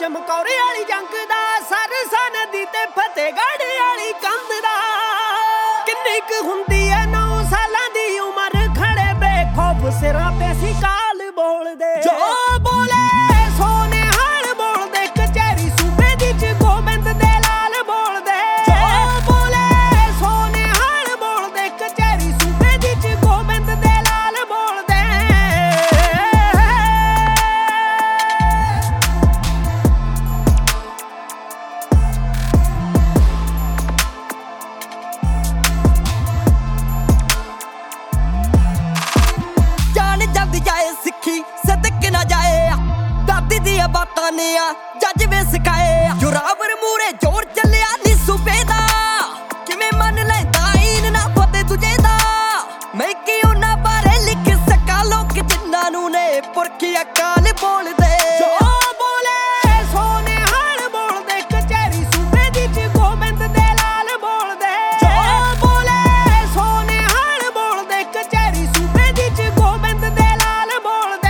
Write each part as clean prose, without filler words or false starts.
ਚਮਕੌਰੇ ਵਾਲੀ ਜੰਗ ਦਾ, ਸਰਸਾ ਨਦੀ ਤੇ ਫਤਿਹਗੜ੍ਹ ਵਾਲੀ ਕੰਧ ਦਾ। ਕਿੰਨੀ ਕੁ ਹੁੰਦੀ ਐ 9 ਸਾਲਾਂ ਦੀ ਉਮਰ, ਖੜੇ ਬੇਖੌਫ ਸਿਰਾਂ ਤੇ ਸੀ ਕਾਲ ਬੋਲਦੇ। ਜੋ ਬੋਲੇ ਸੋਨੇਹਾਲ ਬੋਲਦੇ, ਕਚਹਿਰੀ ਸੂਬੇ ਦੀ ਚ ਗੋਬਿੰਦ ਦੇ ਲਾਲ ਬੋਲਦੇ। ਜੋ ਬੋਲੇ ਸੋਨੇਹਾਲ ਬੋਲਦੇ, ਕਚਹਿਰੀ ਸੂਬੇ ਦੀ ਚ ਗੋਬਿੰਦ ਦੇ ਲਾਲ ਬੋਲਦੇ। ਜਾਣ ਜਾਂਦੀ ਜਾਏ ਸਿੱਖੀ ਸਦਕ ਨਾ ਜਾਏ, ਦਾਦੀ ਦੀਆਂ ਬਾਤਾਂ ਨੇ ਆ ਜੱਜ ਵੇ ਸਿਖਾਏ। ਜੋਰਾਵਰ ਮੂਰੇ ਜੋਰ ਚੱਲਿਆ ਨੀ ਸੂਬੇ ਦਾ, ਕਿਵੇਂ ਮੰਨ ਲੈਂਦਾ ਈਨ ਨਾ ਫਤਿਹ ਦੂਜੇ ਦਾ। ਮੈਂ ਕੀ ਉਹਨਾਂ ਬਾਰੇ ਲਿਖ ਸਕਾਂ, ਲੋਕ ਜਿਨ੍ਹਾਂ ਨੂੰ ਨੇ ਪੁਰਖੀ ਅਕਾਲ ਬੋਲਦੇ। ਜੋ ਬੋਲੇ ਸੋਨੇਹਾਲ ਬੋਲਦੇ, ਕਚਹਿਰੀ ਸੂਬੇ ਦੀ ਚ ਗੋਬਿੰਦ ਦੇ ਲਾਲ ਬੋਲਦੇ। ਜੋ ਬੋਲੇ ਸੋਨੇਹਾਲ ਬੋਲਦੇ, ਕਚਹਿਰੀ ਸੂਬੇ ਦੀ ਚ ਗੋਬਿੰਦ ਦੇ ਲਾਲ ਬੋਲਦੇ।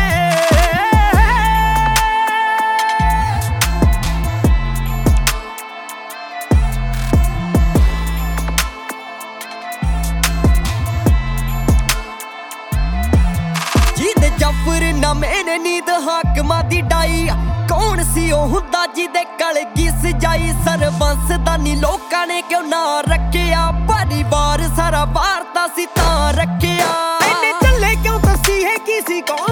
ਜਿਹਦੇ ਜ਼ਫ਼ਰਨਾਮੇ ਨੇ ਨੀਂਦ ਹਾਕਮਾਂ ਦੀ ਡਾਈ, ਕੌਣ ਸੀ ਉਹ ਹੁੰਦਾ ਜਿਹਦੇ ਕਲਗੀ ਸਜਾਈ। ਸਰਬੰਸ ਦਾ ਨੀ ਲੋਕਾਂ ਨੇ ਕਿਉਂ ਨਾ ਰੱਖਿਆ, ਪਰਿਵਾਰ ਸਾਰਾ ਵਾਰਤਾ ਸੀ ਤਾਂ ਰੱਖਿਆ। ਐਨੇ ਚੱਲੇ ਕਿਉਂ ਦੱਸੀ ਹੈ ਕੀ ਸੀ ਕੌਣ